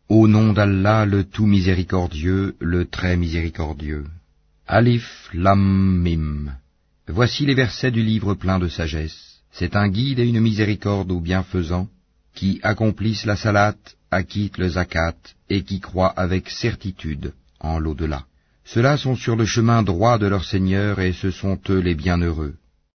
Au nom d'Allah, le tout miséricordieux, le très miséricordieux. Alif Lam Mim. Voici les versets du livre plein de sagesse. C'est un guide et une miséricorde aux bienfaisants, qui accomplissent la salate, acquittent le zakat, et qui croient avec certitude en l'au-delà. Ceux-là sont sur le chemin droit de leur Seigneur, et ce sont eux les bienheureux.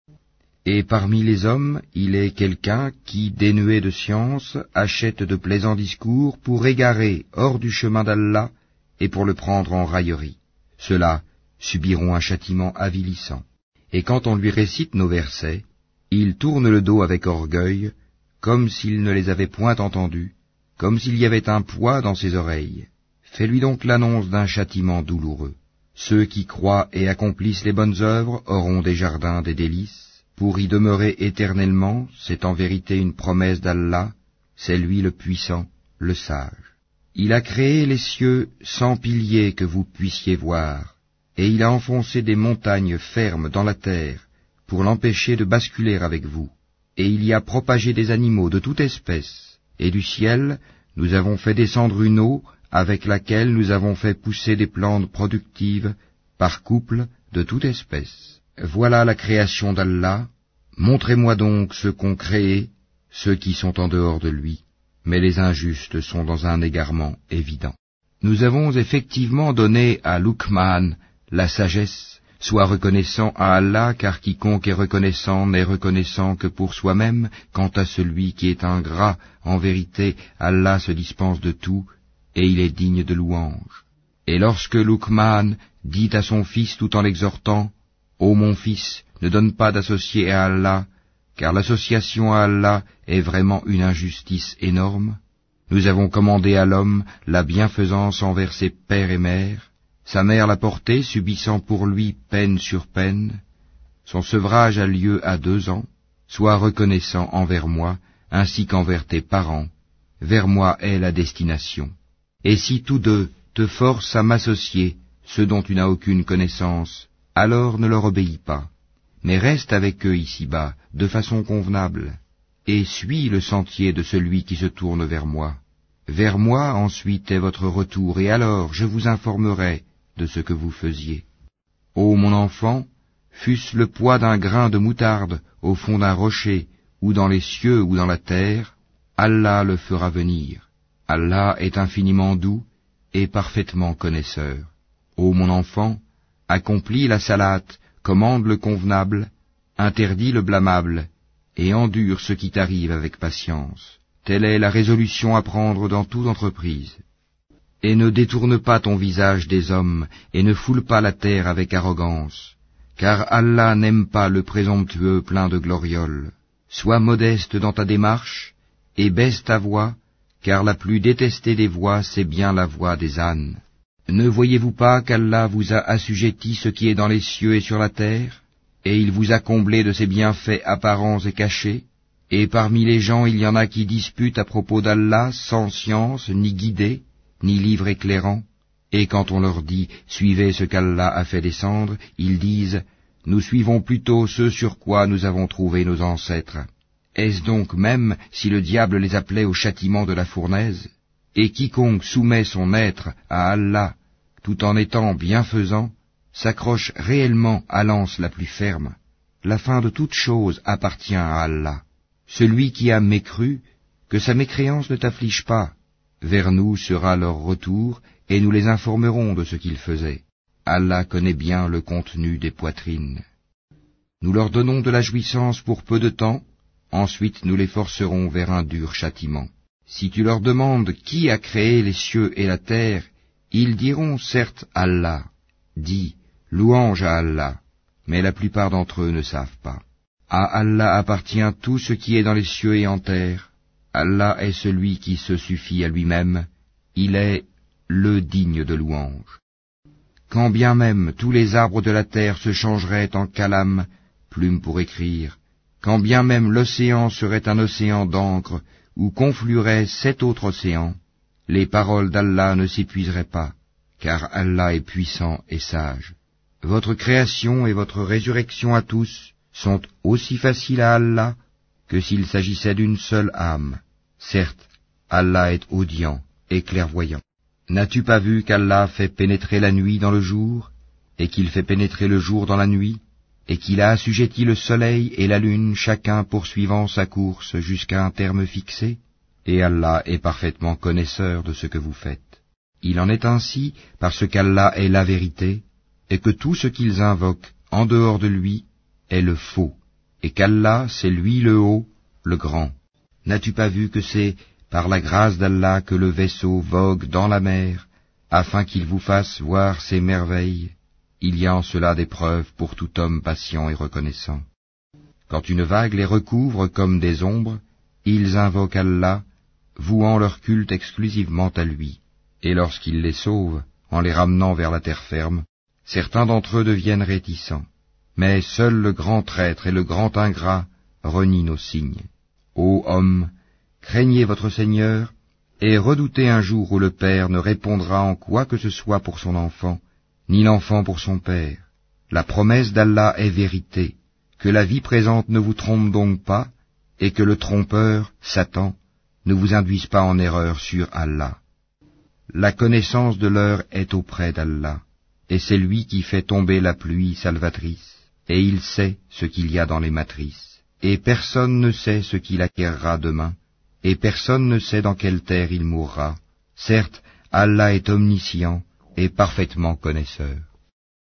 Et parmi les hommes, il est quelqu'un qui, dénué de science, achète de plaisants discours pour égarer hors du chemin d'Allah et pour le prendre en raillerie. Ceux-là subiront un châtiment avilissant. Et quand on lui récite nos versets, il tourne le dos avec orgueil, comme s'il ne les avait point entendus, comme s'il y avait un poids dans ses oreilles. Fais-lui donc l'annonce d'un châtiment douloureux. Ceux qui croient et accomplissent les bonnes œuvres auront des jardins des délices. Pour y demeurer éternellement, c'est en vérité une promesse d'Allah, c'est lui le puissant, le sage. Il a créé les cieux sans piliers que vous puissiez voir, et il a enfoncé des montagnes fermes dans la terre pour l'empêcher de basculer avec vous. Et il y a propagé des animaux de toute espèce, et du ciel nous avons fait descendre une eau avec laquelle nous avons fait pousser des plantes productives par couple de toute espèce. Voilà la création d'Allah. Montrez-moi donc ceux qu'ont créés, ceux qui sont en dehors de lui, mais les injustes sont dans un égarement évident. Nous avons effectivement donné à Luqman la sagesse. Sois reconnaissant à Allah, car quiconque est reconnaissant n'est reconnaissant que pour soi-même. Quant à celui qui est ingrat, en vérité, Allah se dispense de tout, et il est digne de louange. Et lorsque Luqman dit à son fils tout en l'exhortant, « Ô mon fils, ne donne pas d'associé à Allah, car l'association à Allah est vraiment une injustice énorme. Nous avons commandé à l'homme la bienfaisance envers ses pères et mères. Sa mère l'a porté, subissant pour lui peine sur peine. Son sevrage a lieu à 2 ans. Sois reconnaissant envers moi, ainsi qu'envers tes parents. Vers moi est la destination. Et si tous deux te forcent à m'associer, ce dont tu n'as aucune connaissance, alors ne leur obéis pas. Mais reste avec eux ici-bas, de façon convenable, et suis le sentier de celui qui se tourne vers moi. Vers moi ensuite est votre retour, et alors je vous informerai de ce que vous faisiez. Ô mon enfant, fût-ce le poids d'un grain de moutarde au fond d'un rocher, ou dans les cieux ou dans la terre, Allah le fera venir. Allah est infiniment doux et parfaitement connaisseur. Ô mon enfant, accomplis la salate, commande le convenable, interdis le blâmable, et endure ce qui t'arrive avec patience. Telle est la résolution à prendre dans toute entreprise. Et ne détourne pas ton visage des hommes, et ne foule pas la terre avec arrogance, car Allah n'aime pas le présomptueux plein de glorioles. Sois modeste dans ta démarche, et baisse ta voix, car la plus détestée des voix, c'est bien la voix des ânes. Ne voyez-vous pas qu'Allah vous a assujetti ce qui est dans les cieux et sur la terre, et il vous a comblé de ses bienfaits apparents et cachés, et parmi les gens il y en a qui disputent à propos d'Allah sans science, ni guidée, ni livre éclairant, et quand on leur dit « Suivez ce qu'Allah a fait descendre », ils disent « Nous suivons plutôt ce sur quoi nous avons trouvé nos ancêtres ». Est-ce donc même si le diable les appelait au châtiment de la fournaise ? Et quiconque soumet son être à Allah, tout en étant bienfaisant, s'accroche réellement à l'anse la plus ferme. La fin de toute chose appartient à Allah. Celui qui a mécru, que sa mécréance ne t'afflige pas. Vers nous sera leur retour, et nous les informerons de ce qu'ils faisaient. Allah connaît bien le contenu des poitrines. Nous leur donnons de la jouissance pour peu de temps, ensuite nous les forcerons vers un dur châtiment. Si tu leur demandes qui a créé les cieux et la terre, ils diront certes Allah. Dis, louange à Allah, mais la plupart d'entre eux ne savent pas. À Allah appartient tout ce qui est dans les cieux et en terre. Allah est celui qui se suffit à lui-même, il est le digne de louange. Quand bien même tous les arbres de la terre se changeraient en calame, plume pour écrire, quand bien même l'océan serait un océan d'encre, où conflueraient 7 autres océans, les paroles d'Allah ne s'épuiseraient pas, car Allah est puissant et sage. Votre création et votre résurrection à tous sont aussi faciles à Allah que s'il s'agissait d'une seule âme. Certes, Allah est audient, et clairvoyant. N'as-tu pas vu qu'Allah fait pénétrer la nuit dans le jour, et qu'il fait pénétrer le jour dans la nuit, et qu'il a assujetti le soleil et la lune chacun poursuivant sa course jusqu'à un terme fixé? Et Allah est parfaitement connaisseur de ce que vous faites. Il en est ainsi parce qu'Allah est la vérité, et que tout ce qu'ils invoquent en dehors de lui est le faux, et qu'Allah c'est lui le haut, le grand. N'as-tu pas vu que c'est par la grâce d'Allah que le vaisseau vogue dans la mer, afin qu'il vous fasse voir ses merveilles? Il y a en cela des preuves pour tout homme patient et reconnaissant. Quand une vague les recouvre comme des ombres, ils invoquent Allah, vouant leur culte exclusivement à lui. Et lorsqu'il les sauve, en les ramenant vers la terre ferme, certains d'entre eux deviennent réticents. Mais seul le grand traître et le grand ingrat renient nos signes. Ô hommes, craignez votre Seigneur, et redoutez un jour où le père ne répondra en quoi que ce soit pour son enfant, ni l'enfant pour son père. La promesse d'Allah est vérité, que la vie présente ne vous trompe donc pas, et que le trompeur, Satan, ne vous induise pas en erreur sur Allah. La connaissance de l'heure est auprès d'Allah, et c'est lui qui fait tomber la pluie salvatrice, et il sait ce qu'il y a dans les matrices, et personne ne sait ce qu'il acquérera demain, et personne ne sait dans quelle terre il mourra. Certes, Allah est omniscient et parfaitement connaisseur.